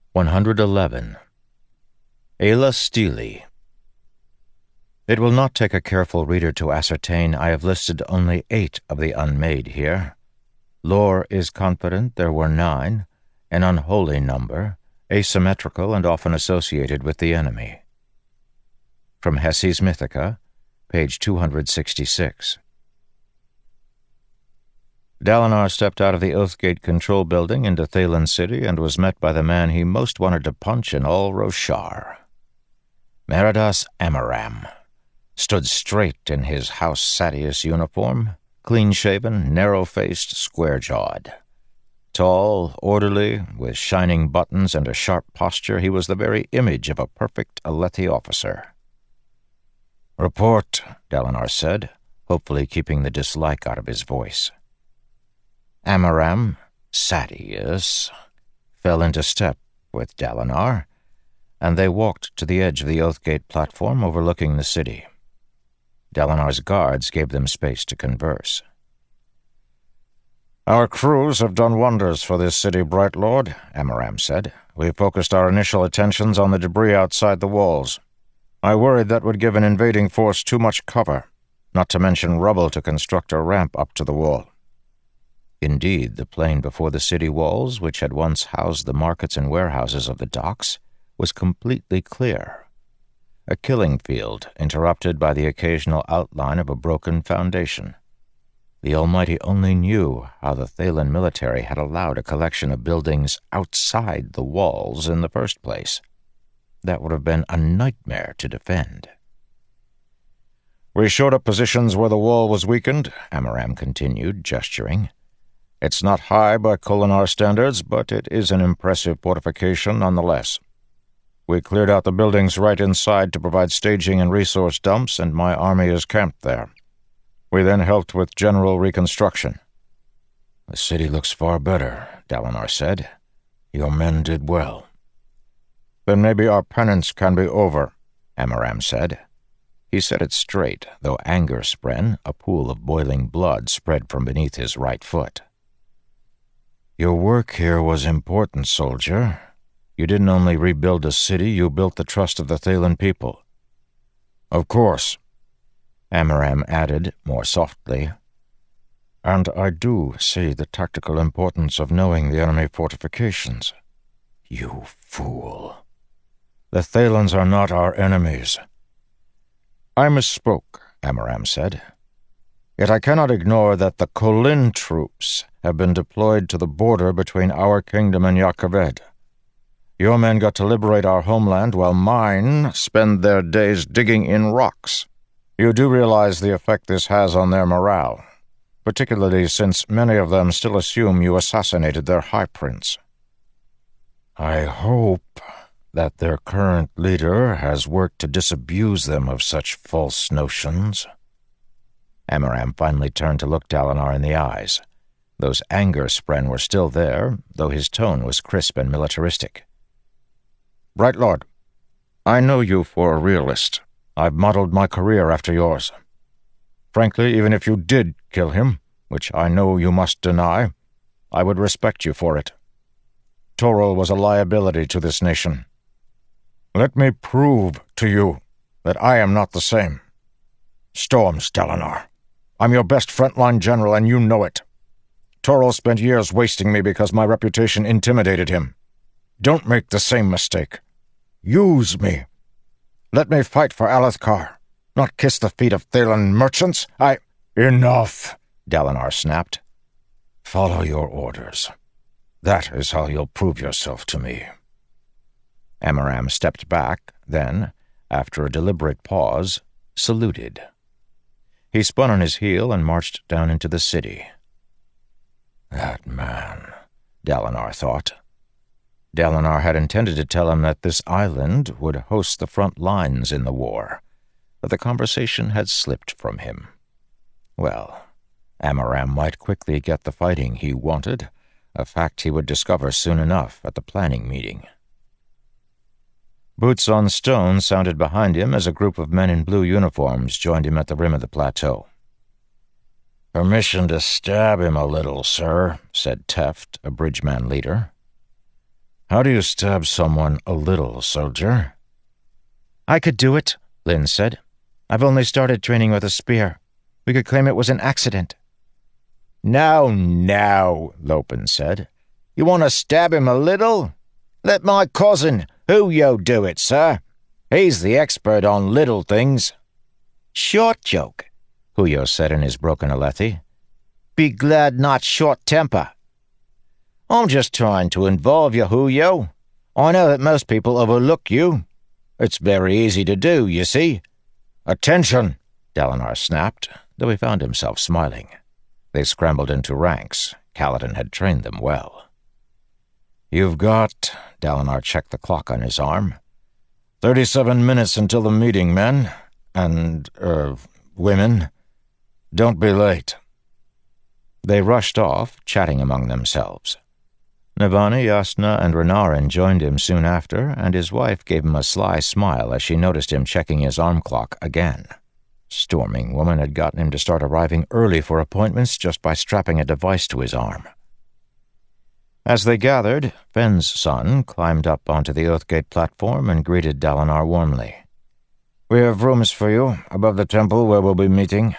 111. Ayla Steele. It will not take a careful reader to ascertain I have listed only 8 of the unmade here. Lore is confident there were 9, an unholy number, asymmetrical and often associated with the enemy. From Hessi's Mythica, page 266. Dalinar stepped out of the Oathgate control building into Thaylen City and was met by the man he most wanted to punch in all Roshar. Meridas Amaram stood straight in his House Sadeas uniform, clean-shaven, narrow-faced, square-jawed. Tall, orderly, with shining buttons and a sharp posture, he was the very image of a perfect Alethi officer. "Report," Dalinar said, hopefully keeping the dislike out of his voice. Amaram, Sadeas, fell into step with Dalinar, and they walked to the edge of the Oathgate platform overlooking the city. Dalinar's guards gave them space to converse. "Our crews have done wonders for this city, Bright Lord," Amaram said. "We focused our initial attentions on the debris outside the walls. I worried that would give an invading force too much cover, not to mention rubble to construct a ramp up to the wall." Indeed, the plain before the city walls, which had once housed the markets and warehouses of the docks, was completely clear. A killing field interrupted by the occasional outline of a broken foundation. The Almighty only knew how the Thaylen military had allowed a collection of buildings outside the walls in the first place. That would have been a nightmare to defend. "We showed up positions where the wall was weakened," Amaram continued, gesturing. "It's not high by Kholinar standards, but it is an impressive fortification nonetheless. We cleared out the buildings right inside to provide staging and resource dumps, and my army is camped there. We then helped with general reconstruction." "The city looks far better," Dalinar said. "Your men did well." "Then maybe our penance can be over," Amaram said. He said it straight, though anger spren, a pool of boiling blood spread from beneath his right foot. "Your work here was important, soldier. You didn't only rebuild a city, you built the trust of the Thaylen people." "Of course," Amaram added more softly. "And I do see the tactical importance of knowing the enemy fortifications." "You fool. The Thaylens are not our enemies." "I misspoke," Amaram said. "Yet I cannot ignore that the Kholin troops have been deployed to the border between our kingdom and Jah Keved. Your men got to liberate our homeland while mine spend their days digging in rocks. You do realize the effect this has on their morale, particularly since many of them still assume you assassinated their High Prince." "I hope that their current leader has worked to disabuse them of such false notions." Amaram finally turned to look Dalinar in the eyes. Those anger spren were still there, though his tone was crisp and militaristic. "Bright Lord, I know you for a realist. I've modeled my career after yours. Frankly, even if you did kill him, which I know you must deny, I would respect you for it. Toril was a liability to this nation. Let me prove to you that I am not the same. Storms, Dalinar. I'm your best frontline general, and you know it. Toril spent years wasting me because my reputation intimidated him. Don't make the same mistake. Use me. Let me fight for Alethkar, not kiss the feet of Thaylen merchants. Enough, Dalinar snapped. "Follow your orders. That is how you'll prove yourself to me." Amaram stepped back, then, after a deliberate pause, saluted. He spun on his heel and marched down into the city. That man, Dalinar thought. Dalinar had intended to tell him that this island would host the front lines in the war, but the conversation had slipped from him. Well, Amaram might quickly get the fighting he wanted, a fact he would discover soon enough at the planning meeting. Boots on stone sounded behind him as a group of men in blue uniforms joined him at the rim of the plateau. "Permission to stab him a little, sir," said Teft, a bridgeman leader. How do you stab someone a little, soldier? I could do it, Lynn said. I've only started training with a spear. We could claim it was an accident. Now, Lopen said. You want to stab him a little? Let my cousin, Huyo, do it, sir. He's the expert on little things. Short joke, Huyo said in his broken Alethi. Be glad not short temper. I'm just trying to involve you, Huyo. I know that most people overlook you. It's very easy to do, you see. Attention, Dalinar snapped, though he found himself smiling. They scrambled into ranks. Kaladin had trained them well. You've got, Dalinar checked the clock on his arm, 37 minutes until the meeting, men. And, women. Don't be late. They rushed off, chatting among themselves. Navani, Jasnah, and Renarin joined him soon after, and his wife gave him a sly smile as she noticed him checking his arm clock again. Storming Woman had gotten him to start arriving early for appointments just by strapping a device to his arm. As they gathered, Fenn's son climbed up onto the Oathgate platform and greeted Dalinar warmly. We have rooms for you above the temple where we'll be meeting.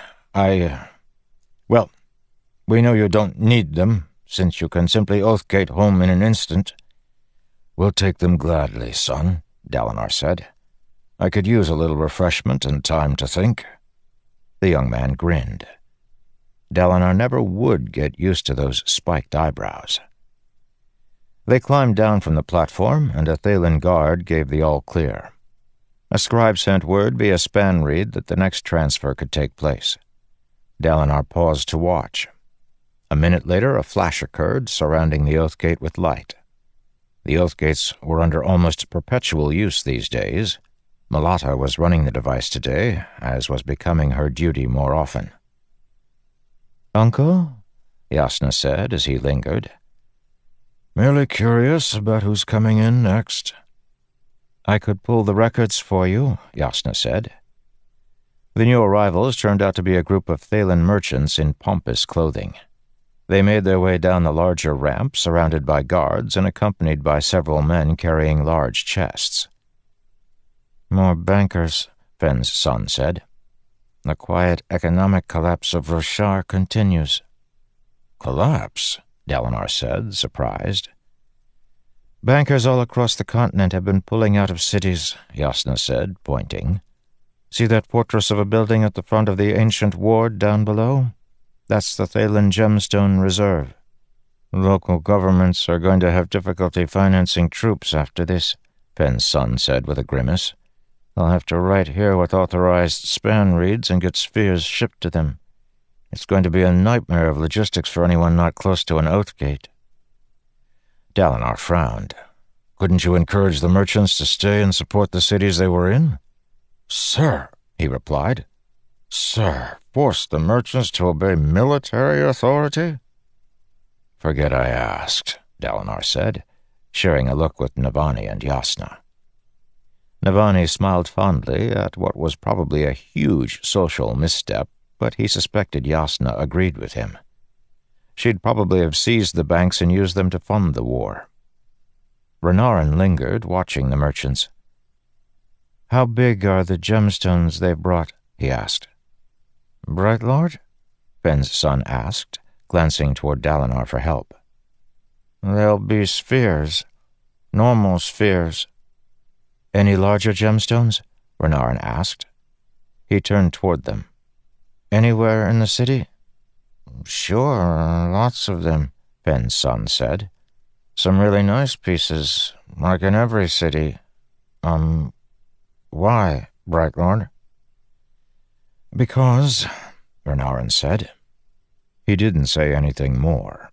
Well, we know you don't need them, since you can simply Oathgate home in an instant. We'll take them gladly, son, Dalinar said. I could use a little refreshment and time to think. The young man grinned. Dalinar never would get used to those spiked eyebrows. They climbed down from the platform, and a Thaylen guard gave the all-clear. A scribe sent word via Spanreed that the next transfer could take place. Dalinar paused to watch. A minute later, a flash occurred, surrounding the Oathgate with light. The Oathgates were under almost perpetual use these days. Malata was running the device today, as was becoming her duty more often. Uncle? Jasnah said as he lingered. Merely curious about who's coming in next. I could pull the records for you, Jasnah said. The new arrivals turned out to be a group of Thaylen merchants in pompous clothing. They made their way down the larger ramp, surrounded by guards and accompanied by several men carrying large chests. More bankers, Fenn's son said. The quiet economic collapse of Roshar continues. Collapse? Dalinar said, surprised. Bankers all across the continent have been pulling out of cities, Jasnah said, pointing. See that fortress of a building at the front of the ancient ward down below? That's the Thaylen Gemstone Reserve. Local governments are going to have difficulty financing troops after this, Fenn's son said with a grimace. They'll have to write here with authorized Spanreeds and get spheres shipped to them. It's going to be a nightmare of logistics for anyone not close to an Oathgate. Dalinar frowned. Couldn't you encourage the merchants to stay and support the cities they were in? Sir, he replied. Sir, force the merchants to obey military authority? Forget I asked, Dalinar said, sharing a look with Navani and Jasnah. Navani smiled fondly at what was probably a huge social misstep, but he suspected Jasnah agreed with him. She'd probably have seized the banks and used them to fund the war. Renarin lingered, watching the merchants. How big are the gemstones they've brought? He asked. Bright Lord? Fenn's son asked, glancing toward Dalinar for help. They'll be spheres. Normal spheres. Any larger gemstones? Renarin asked. He turned toward them. Anywhere in the city? Sure, lots of them, Fenn's son said. Some really nice pieces, like in every city. Why, Bright Lord? Because, Renarin said. He didn't say anything more.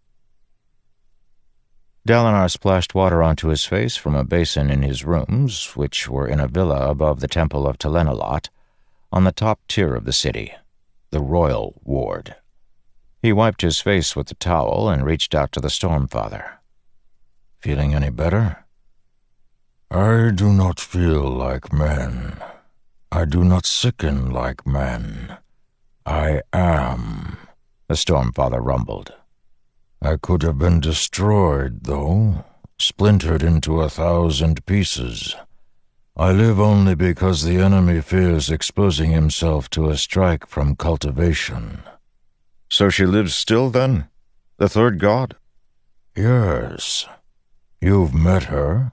Dalinar splashed water onto his face from a basin in his rooms, which were in a villa above the Temple of Telenolot, on the top tier of the city, the Royal Ward. He wiped his face with the towel and reached out to the Stormfather. Feeling any better? I do not feel like men. I do not sicken like men. I am, the Stormfather rumbled. I could have been destroyed, though, splintered into 1,000 pieces. I live only because the enemy fears exposing himself to a strike from cultivation." "So she lives still, then? The third god?" "Yes. You've met her?"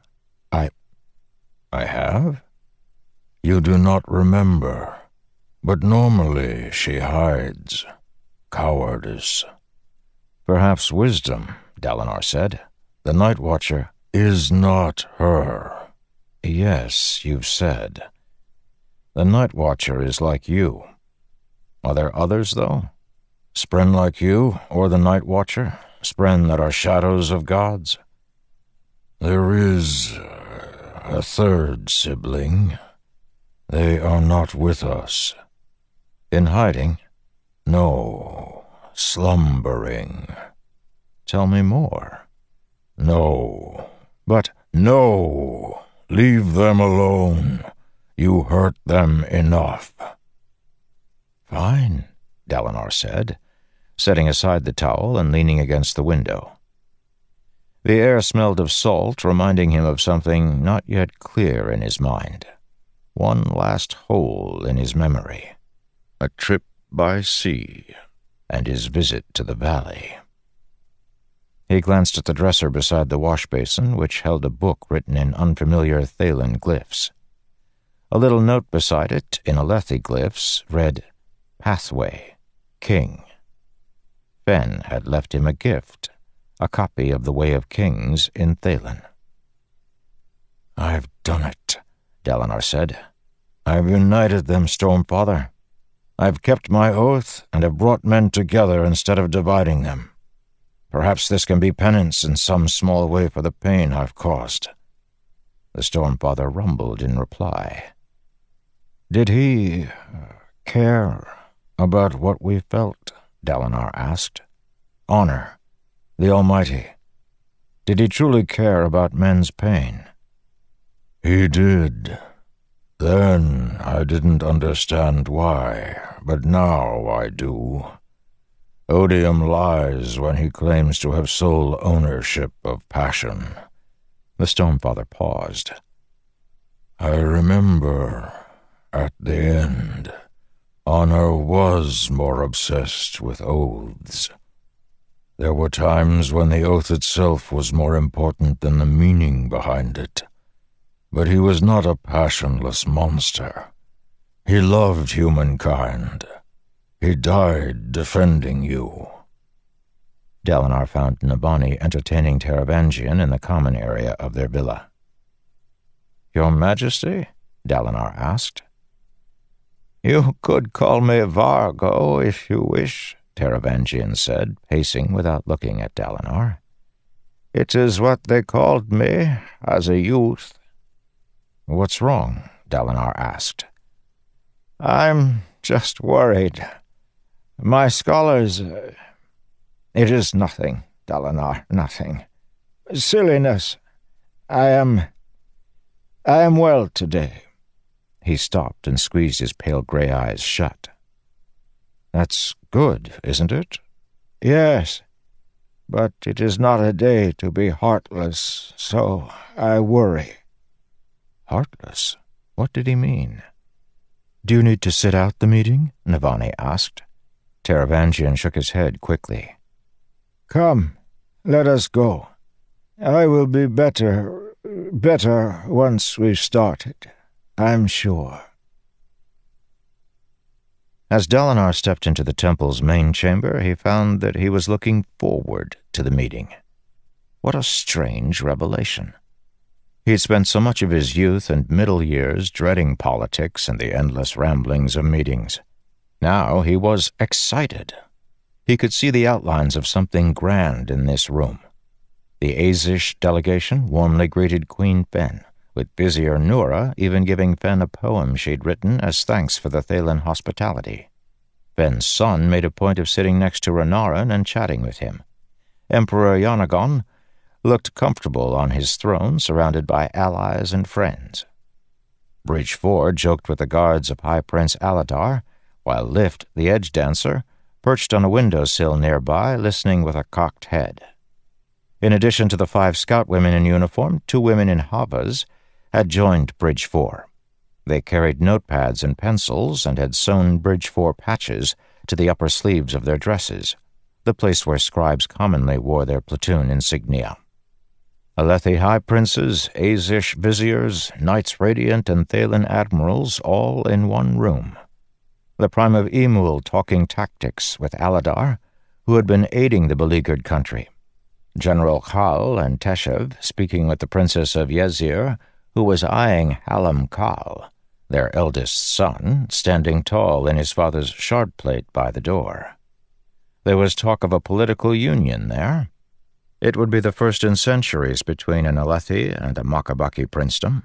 I have? "You do not remember, but normally she hides. Cowardice." "Perhaps wisdom," Dalinar said. "The Night Watcher—" "Is not her." "Yes, you've said. The Night Watcher is like you. Are there others, though? Spren like you, or the Night Watcher? Spren that are shadows of gods?" "There is a third sibling. They are not with us." "In hiding?" "No, slumbering." "Tell me more." "No." "But—" "No! Leave them alone. You hurt them enough." "Fine," Dalinar said, setting aside the towel and leaning against the window. The air smelled of salt, reminding him of something not yet clear in his mind. One last hole in his memory. A trip by sea, and his visit to the valley. He glanced at the dresser beside the wash basin, which held a book written in unfamiliar Thaylen glyphs. A little note beside it, in Alethi glyphs, read, "Pathway, King." Fen had left him a gift, a copy of The Way of Kings in Thaylen. "I've done it," Dalinar said. "I've united them, Stormfather. I've kept my oath and have brought men together instead of dividing them. Perhaps this can be penance in some small way for the pain I've caused." The Stormfather rumbled in reply. "Did he care about what we felt?" Dalinar asked. "Honor, the Almighty. Did he truly care about men's pain?" "He did. Then I didn't understand why, but now I do. Odium lies when he claims to have sole ownership of passion." The Stormfather paused. "I remember, at the end, Honor was more obsessed with oaths. There were times when the oath itself was more important than the meaning behind it. But he was not a passionless monster. He loved humankind. He died defending you." Dalinar found Navani entertaining Taravangian in the common area of their villa. "Your Majesty?" Dalinar asked. "You could call me Vargo if you wish," Taravangian said, pacing without looking at Dalinar. "It is what they called me as a youth." "What's wrong?" Dalinar asked. "I'm just worried. My scholars... It is nothing, Dalinar, nothing. Silliness. I am well today." He stopped and squeezed his pale gray eyes shut. "That's good, isn't it?" "Yes, but it is not a day to be heartless, so I worry." "Heartless? What did he mean?" "Do you need to sit out the meeting?" Navani asked. Taravangian shook his head quickly. "Come, let us go. I will be better once we've started, I'm sure." As Dalinar stepped into the temple's main chamber, he found that he was looking forward to the meeting. What a strange revelation. He'd spent so much of his youth and middle years dreading politics and the endless ramblings of meetings. Now he was excited. He could see the outlines of something grand in this room. The Azish delegation warmly greeted Queen Fen, with Vizier Nura even giving Fen a poem she'd written as thanks for the Thaylen hospitality. Fen's son made a point of sitting next to Renarin and chatting with him. Emperor Yanagon looked comfortable on his throne, surrounded by allies and friends. Breach 4 joked with the guards of High Prince Aladar, while Lift, the edge dancer, perched on a windowsill nearby, listening with a cocked head. In addition to the 5 scout women in uniform, 2 women in havas had joined Bridge 4. They carried notepads and pencils and had sewn Bridge 4 patches to the upper sleeves of their dresses, the place where scribes commonly wore their platoon insignia. Alethi high princes, Azish viziers, knights radiant, and Thaylen admirals all in one room. The Prime of Emul talking tactics with Aladar, who had been aiding the beleaguered country. General Khal and Teshev speaking with the Princess of Yezir, who was eyeing Halam Khal, their eldest son, standing tall in his father's shard plate by the door. There was talk of a political union there. It would be the first in centuries between an Alethi and a Makabaki princedom.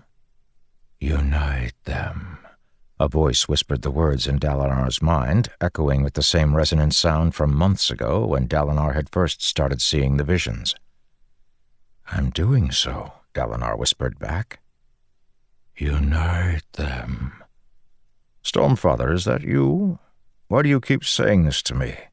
Unite them. A voice whispered the words in Dalinar's mind, echoing with the same resonant sound from months ago when Dalinar had first started seeing the visions. I'm doing so, Dalinar whispered back. Unite them. Stormfather, is that you? Why do you keep saying this to me?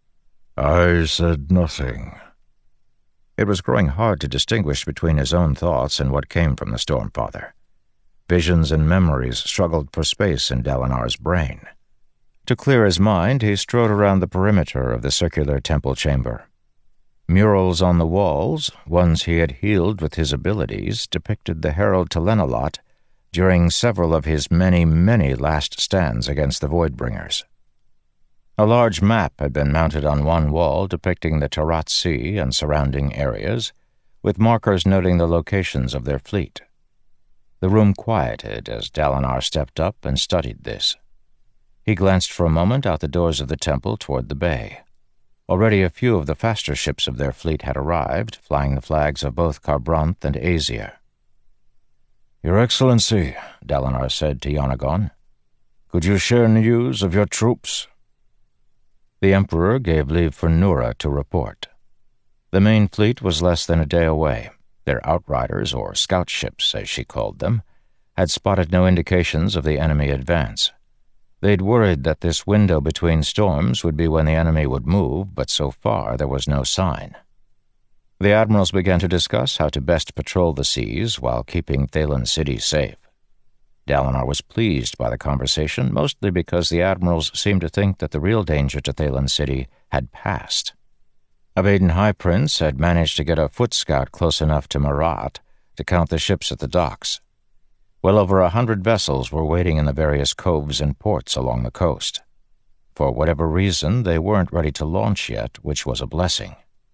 I said nothing. It was growing hard to distinguish between his own thoughts and what came from the Stormfather. Visions and memories struggled for space in Dalinar's brain. To clear his mind, he strode around the perimeter of the circular temple chamber. Murals on the walls, ones he had healed with his abilities, depicted the Herald Telenolot during several of his many, many last stands against the Voidbringers. A large map had been mounted on one wall depicting the Tarat Sea and surrounding areas, with markers noting the locations of their fleet. The room quieted as Dalinar stepped up and studied this. He glanced for a moment out the doors of the temple toward the bay. Already a few of the faster ships of their fleet had arrived, flying the flags of both Kharbranth and Azir. Your Excellency, Dalinar said to Yonagon, could you share news of your troops? The Emperor gave leave for Nura to report. The main fleet was less than a day away. Their outriders, or scout ships as she called them, had spotted no indications of the enemy advance. They'd worried that this window between storms would be when the enemy would move, but so far there was no sign. The admirals began to discuss how to best patrol the seas while keeping Thaylen City safe. Dalinar was pleased by the conversation, mostly because the admirals seemed to think that the real danger to Thaylen City had passed. Abaddon High Prince had managed to get a foot scout close enough to Marat to count the ships at the docks. Well over 100 vessels were waiting in the various coves and ports along the coast. For whatever reason, they weren't ready to launch yet, which was a blessing.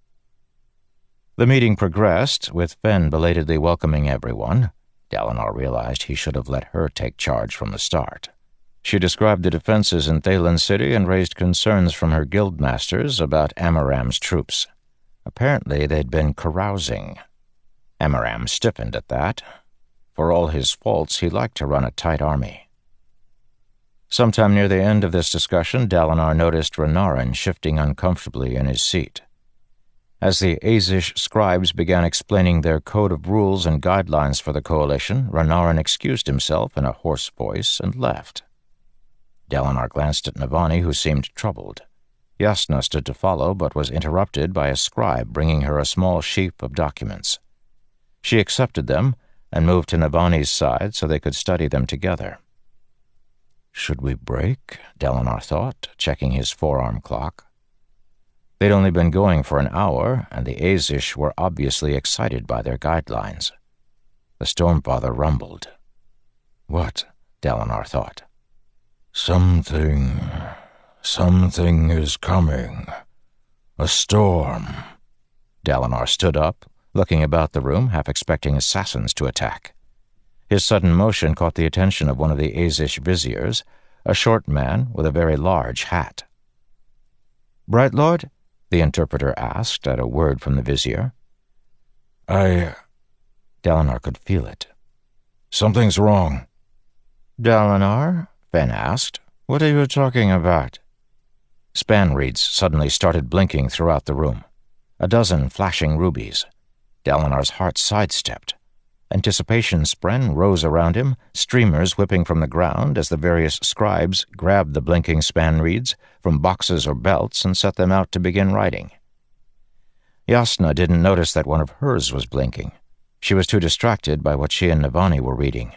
The meeting progressed, with Fen belatedly welcoming everyone. Dalinar realized he should have let her take charge from the start. She described the defenses in Thaylen City and raised concerns from her guildmasters about Amaram's troops. Apparently they'd been carousing. Amaram stiffened at that. For all his faults, he liked to run a tight army. Sometime near the end of this discussion, Dalinar noticed Renarin shifting uncomfortably in his seat. As the Azish scribes began explaining their code of rules and guidelines for the coalition, Renarin excused himself in a hoarse voice and left. Dalinar glanced at Navani, who seemed troubled. Yasna stood to follow, but was interrupted by a scribe bringing her a small sheaf of documents. She accepted them and moved to Navani's side so they could study them together. Should we break? Dalinar thought, checking his forearm clock. They'd only been going for an hour, and the Azish were obviously excited by their guidelines. The Stormfather rumbled. What? Dalinar thought. Something is coming. A storm. Dalinar stood up, looking about the room, half expecting assassins to attack. His sudden motion caught the attention of one of the Azish viziers, a short man with a very large hat. "Bright Lord?" the interpreter asked at a word from the vizier. Dalinar could feel it. Something's wrong. "Dalinar?" Fen asked. "What are you talking about?" Spanreeds suddenly started blinking throughout the room. A dozen flashing rubies. Dalinar's heart sidestepped. Anticipation spren rose around him, streamers whipping from the ground as the various scribes grabbed the blinking spanreeds from boxes or belts and set them out to begin writing. Jasnah didn't notice that one of hers was blinking. She was too distracted by what she and Navani were reading.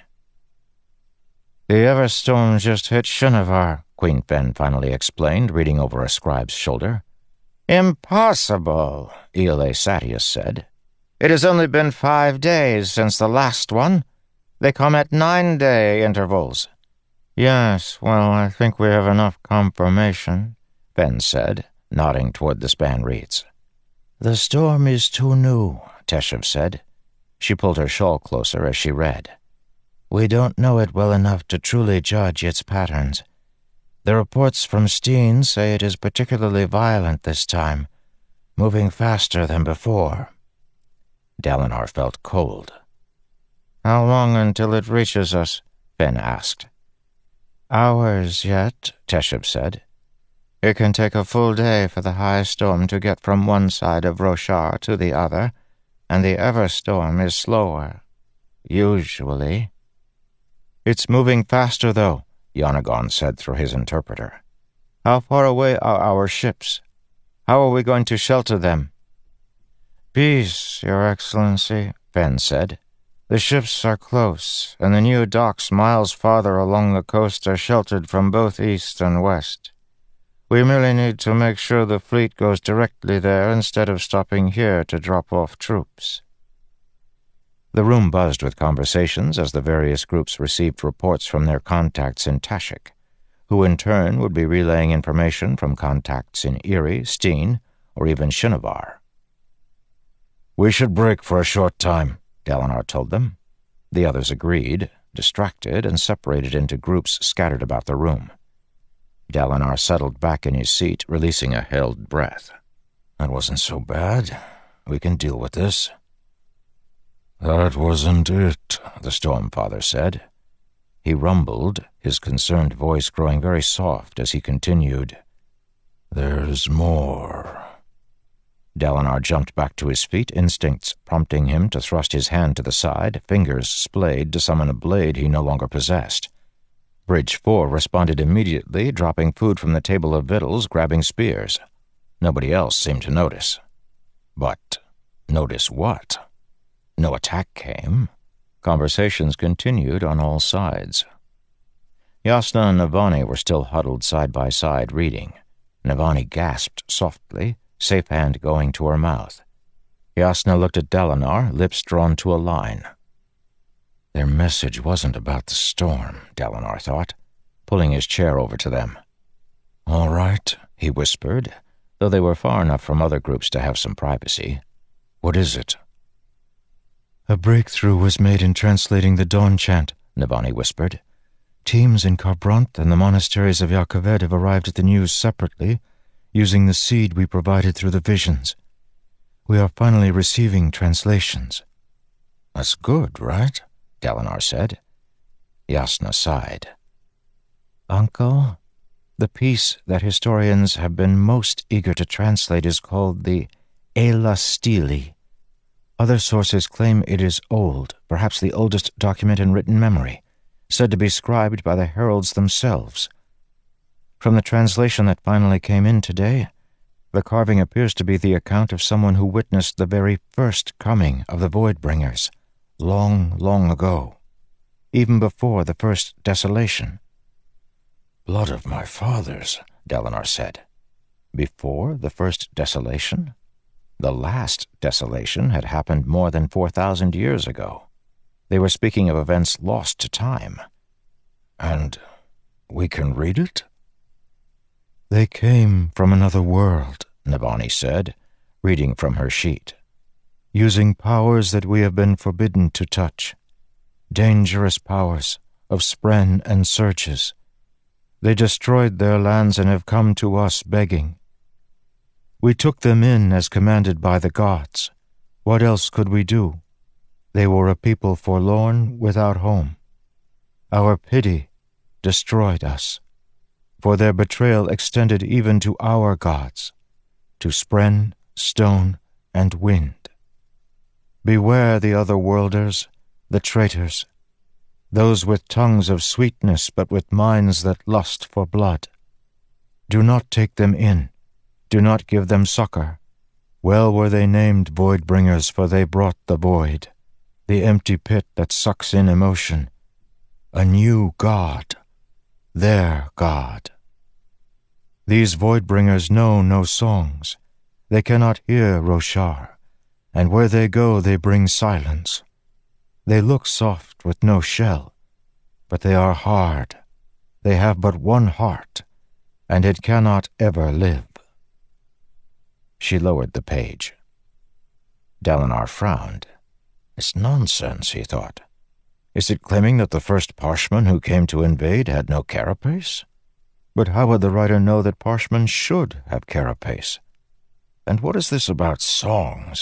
"The Everstorm just hit Shinovar," Queen Fen finally explained, reading over a scribe's shoulder. "Impossible," Iole Satius said. "It has only been 5 days since the last one. They come at 9-day intervals." "Yes, well, I think we have enough confirmation," Fen said, nodding toward the span reeds. "The storm is too new," Teshuv said. She pulled her shawl closer as she read. "We don't know it well enough to truly judge its patterns. The reports from Steen say it is particularly violent this time, moving faster than before." Dalinar felt cold. "How long until it reaches us?" Fen asked. "Hours yet," Teshuv said. "It can take a full day for the high storm to get from one side of Roshar to the other, and the Everstorm is slower. Usually." "It's moving faster, though," Yonagon said through his interpreter. "How far away are our ships? How are we going to shelter them?" "Peace, Your Excellency," Fen said. "The ships are close, and the new docks miles farther along the coast are sheltered from both east and west. We merely need to make sure the fleet goes directly there instead of stopping here to drop off troops." The room buzzed with conversations as the various groups received reports from their contacts in Tashik, who in turn would be relaying information from contacts in Erie, Steen, or even Shinovar. "We should break for a short time," Dalinar told them. The others agreed, distracted, and separated into groups scattered about the room. Dalinar settled back in his seat, releasing a held breath. "That wasn't so bad. We can deal with this." "That wasn't it," the Stormfather said. He rumbled, his concerned voice growing very soft as he continued. "There's more." Dalinar jumped back to his feet, instincts prompting him to thrust his hand to the side, fingers splayed to summon a blade he no longer possessed. Bridge 4 responded immediately, dropping food from the table of victuals, grabbing spears. Nobody else seemed to notice. But notice what? No attack came. Conversations continued on all sides. Jasnah and Navani were still huddled side by side, reading. Navani gasped softly, safe hand going to her mouth. Jasnah looked at Dalinar, lips drawn to a line. Their message wasn't about the storm, Dalinar thought, pulling his chair over to them. "All right," he whispered, though they were far enough from other groups to have some privacy. "What is it?" "A breakthrough was made in translating the Dawn Chant," Navani whispered. "Teams in Kharbranth and the monasteries of Yakaved have arrived at the news separately, using the seed we provided through the visions. We are finally receiving translations." "That's good, right?" Dalinar said. Jasnah sighed. "Uncle, the piece that historians have been most eager to translate is called the Ela Stele. Other sources claim it is old, perhaps the oldest document in written memory, said to be scribed by the heralds themselves. From the translation that finally came in today, the carving appears to be the account of someone who witnessed the very first coming of the Voidbringers, long, long ago, even before the first desolation." "Blood of my fathers," Dalinar said. Before the first desolation? The last desolation had happened more than 4,000 years ago. They were speaking of events lost to time. "And we can read it?" "They came from another world," Navani said, reading from her sheet. "Using powers that we have been forbidden to touch. Dangerous powers of spren and surges. They destroyed their lands and have come to us begging. We took them in as commanded by the gods. What else could we do? They were a people forlorn, without home. Our pity destroyed us, for their betrayal extended even to our gods, to spren, stone, and wind. Beware the other worlders, the traitors, those with tongues of sweetness but with minds that lust for blood. Do not take them in. Do not give them succor. Well were they named void-bringers, for they brought the void, the empty pit that sucks in emotion, a new God, their God. These void-bringers know no songs. They cannot hear Roshar, and where they go they bring silence. They look soft with no shell, but they are hard. They have but one heart, and it cannot ever live. She lowered the page. Dalinar frowned. It's nonsense, he thought. Is it claiming that the first Parshmen who came to invade had no carapace? But how would the writer know that Parshmen should have carapace? And what is this about songs?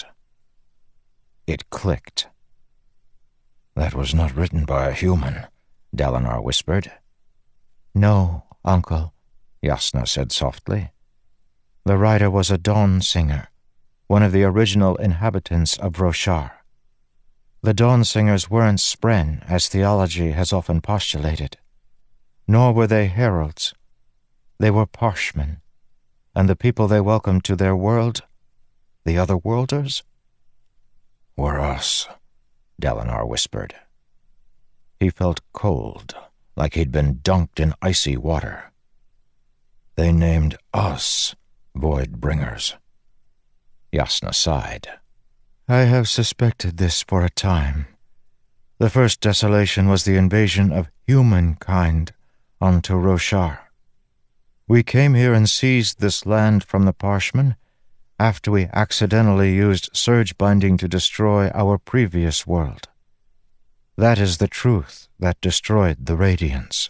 It clicked. That was not written by a human, Dalinar whispered. No, uncle, Jasnah said softly. The writer was a dawn singer, one of the original inhabitants of Roshar. The dawn singers weren't Spren, as theology has often postulated. Nor were they heralds. They were Parshmen, and the people they welcomed to their world, the other worlders, were us, Dalinar whispered. He felt cold, like he'd been dunked in icy water. They named us Void-bringers. Jasnah sighed. I have suspected this for a time. The first desolation was the invasion of humankind onto Roshar. We came here and seized this land from the Parshmen after we accidentally used surge binding to destroy our previous world. That is the truth that destroyed the Radiance.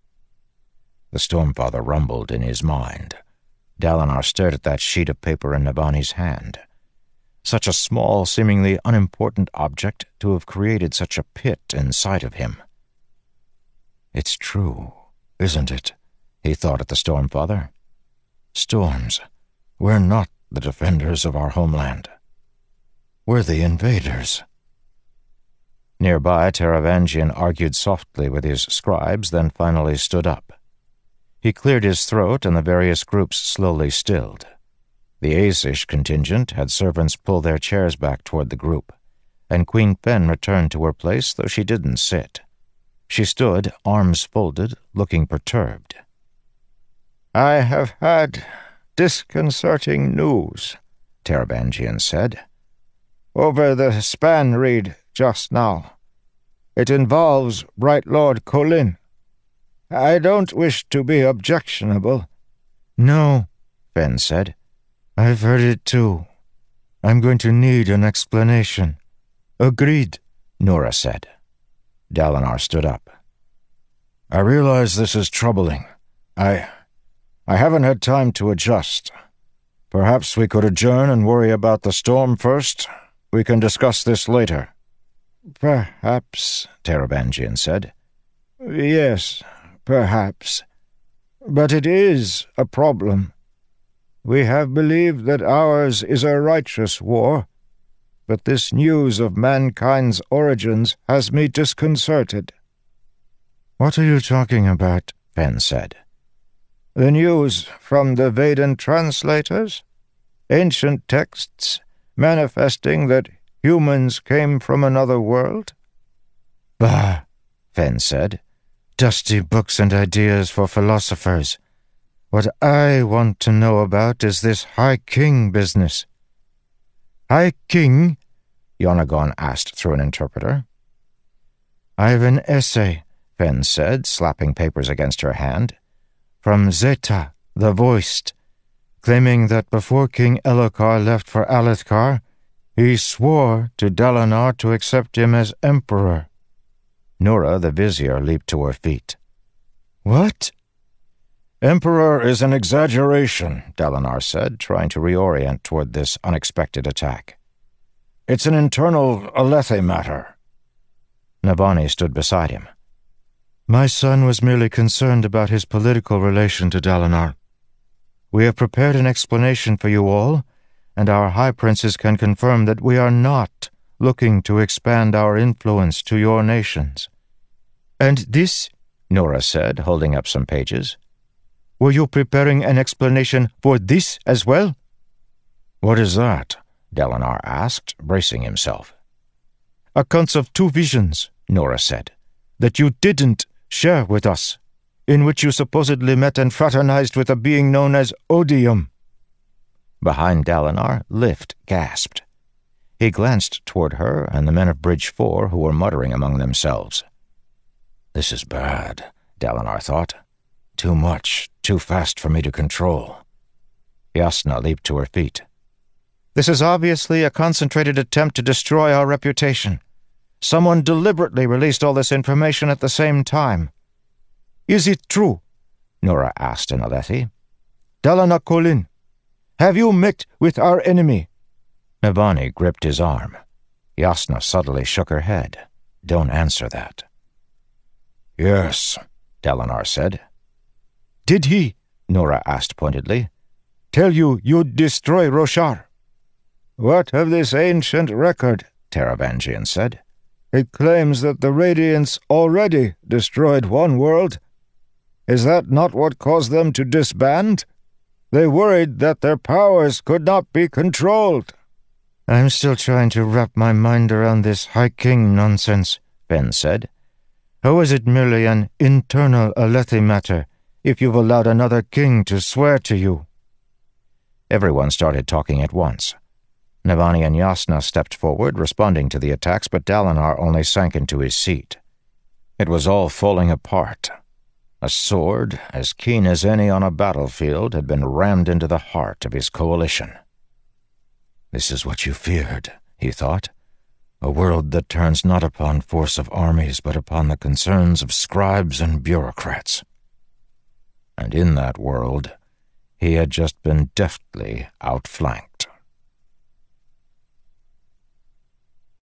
The Stormfather rumbled in his mind. Dalinar stared at that sheet of paper in Navani's hand. Such a small, seemingly unimportant object to have created such a pit inside of him. It's true, isn't it? He thought at the Stormfather. Storms, we're not the defenders of our homeland. We're the invaders. Nearby, Taravangian argued softly with his scribes, then finally stood up. He cleared his throat, and the various groups slowly stilled. The Azish contingent had servants pull their chairs back toward the group, and Queen Fen returned to her place, though she didn't sit. She stood, arms folded, looking perturbed. I have had disconcerting news, Taravangian said, over the span read just now. It involves Bright Lord Kholin. I don't wish to be objectionable. No, Fen said. I've heard it too. I'm going to need an explanation. Agreed, Nora said. Dalinar stood up. I realize this is troubling. I haven't had time to adjust. Perhaps we could adjourn and worry about the storm first. We can discuss this later. Perhaps, Taravangian said. Yes, perhaps. But it is a problem. We have believed that ours is a righteous war, but this news of mankind's origins has me disconcerted. What are you talking about? Fen said. The news from the Vedan translators? Ancient texts manifesting that humans came from another world? Bah, Fen said. Dusty books and ideas for philosophers. What I want to know about is this High King business. High King? Yonagon asked through an interpreter. I've an essay, Fen said, slapping papers against her hand, from Zeta, the Voiced, claiming that before King Elhokar left for Alethkar, he swore to Dalinar to accept him as emperor. Nora, the vizier, leaped to her feet. What? Emperor is an exaggeration, Dalinar said, trying to reorient toward this unexpected attack. It's an internal Alethi matter. Navani stood beside him. My son was merely concerned about his political relation to Dalinar. We have prepared an explanation for you all, and our high princes can confirm that we are not looking to expand our influence to your nations. And this, Nora said, holding up some pages. Were you preparing an explanation for this as well? "What is that?" Dalinar asked, bracing himself. "Accounts of 2 visions," Nora said, "that you didn't share with us, in which you supposedly met and fraternized with a being known as Odium." Behind Dalinar, Lift gasped. He glanced toward her and the men of Bridge 4 who were muttering among themselves. This is bad, Dalinar thought. Too much, too fast for me to control. Jasnah leaped to her feet. "This is obviously a concentrated attempt to destroy our reputation. Someone deliberately released all this information at the same time. Is it true?" Nora asked in Alethi. "Dalinar Kholin, have you met with our enemy?" Navani gripped his arm. Jasnah subtly shook her head. "Don't answer that." "Yes," Dalinar said. "Did he," Nora asked pointedly, "tell you you'd destroy Roshar?" "What of this ancient record?" Taravangian said. "It claims that the Radiants already destroyed one world. Is that not what caused them to disband? They worried that their powers could not be controlled." "I'm still trying to wrap my mind around this High King nonsense," Ben said. "How is it merely an internal Alethi matter if you've allowed another king to swear to you?" Everyone started talking at once. Navani and Jasnah stepped forward, responding to the attacks, but Dalinar only sank into his seat. It was all falling apart. A sword, as keen as any on a battlefield, had been rammed into the heart of his coalition. "This is what you feared," he thought. "A world that turns not upon force of armies, but upon the concerns of scribes and bureaucrats." And in that world, he had just been deftly outflanked.